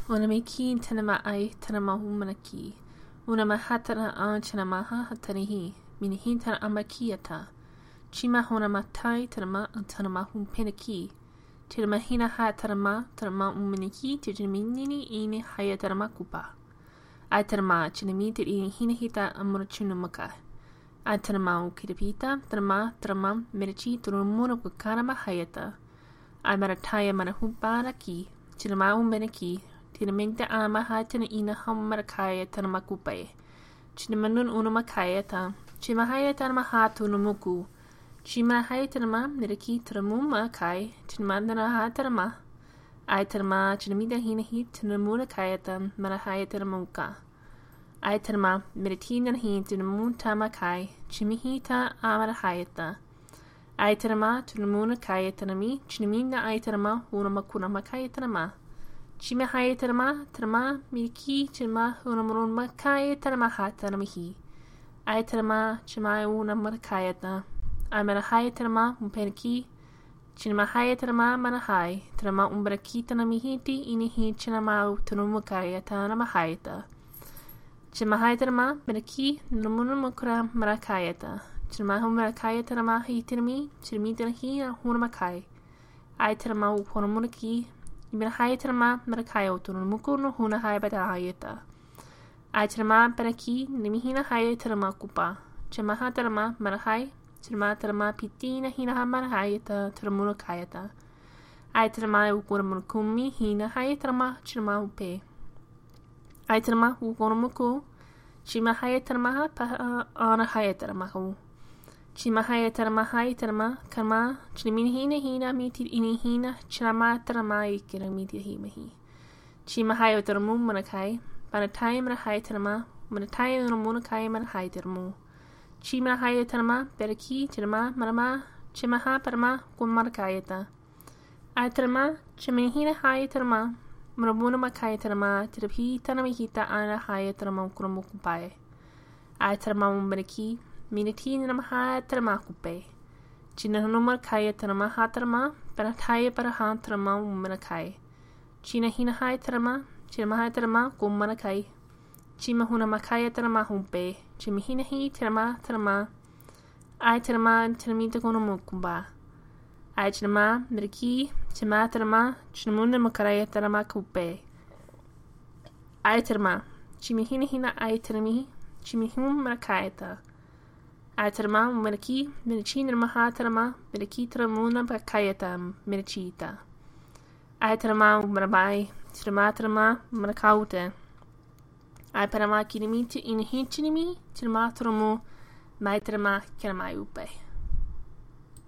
Unamiki tanama ai tanama humanaki. Unamahatana an chanamaha hatanihi. Minihintan amakiata. Chima honamatai tanama tanama humpenaki. Tiramahina hatanama tanama umaniki tijaminini ini hayatanama kupa. Aitanama chinamita ini hinahita amurachunamaka. Aitanama ukidapita tanama medici turumuna kukanama hayata. Aimarataya manahumparaki. Chinama umaniki. Tinamingta ama hatana ina hamarakaya tanamakupae. Chinamanun unamakayata. Chimahayatana hatunumuku. Chimahayatanama niraki tramuma kai. Chinamandana hatanama. Aitanama chinamida hinahi tanamuna kayata manahayatanamuka. Aitanama meditina hin tunamuntama kai. Chimihita amarahayata. Aitanama tunamuna kayatanami. Chinamina aitanama unamakunamakayatanama. Chimahayatanama tanama miki chima unamurumakaya hatanamihi. Aitanama chima unamakayata. Amarahayatanama umpenaki. Chinahayatanama manahai. Tanama umbaraki tanamihiti inihi chinama tunumakaya tanamahayata. Chimahayatanama medaki numunamakura marakayata. Chinahumarakaya tanama hitanami. Chinamitanahi hunamakai. Aitanama uponamunaki. Ibinahayatanama marakaya utunamuku no hunahayabadahayata. Aitanama benaki nimihina hayatanama kupa. Chamahatanama marahai. Chamatanama pitina hina marahayata turamunakayata. Aitanama ukuramunakumi hina hayatanama chama upe. Aitanama ukuramuku. Chimahayatanama anahayatanamahu. Chimahayatanama hayatanama kama chinamihina hina mitir inihina chinamatanama ikiramitir himahi. Chimahayataramu manakai. Banataya manahayatanama. Manataya unamunakai manahayataramu. Chimahayatanama beraki chinama manama. Chimaha parama kumarakayata. Aitanama chimihina hayatanama. Manabuna makayatanama. Tirapi tanamihita anahayatanama ukuramukupae. Aitanama umbaraki. Minati namahatanama kupe. Chinanumar kaya tanama hatanama. Banataya parahantanama umanakai. China hinahai tanama. Chinamahatanama kumanakai. Chimahuna makaya tanama humpe. Chimihinahi tanama. Aitanama tanamita kunamukumba. Aitanama miriki. Chimatanama. Chinamuna makaraya tanama kupe. Aitanama. Chimihinahina aitanami. Chimihum marakayata. Aitanama menaki menachina mahatanama menakitra muna bakayata menachita. Aitanama marabai tramatanama manakauta. Aipanama kinimiti inhinchinimi tramatramu maitrama kanamayupe.